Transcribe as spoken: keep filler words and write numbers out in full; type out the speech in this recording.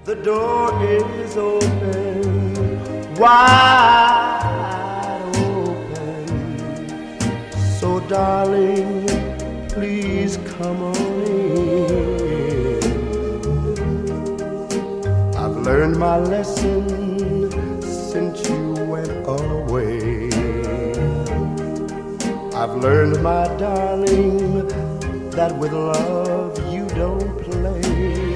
The door is open, wide open. So darling, please come on in. I've learned my lesson since you went away. I've learned, my darling, that with love you don't play.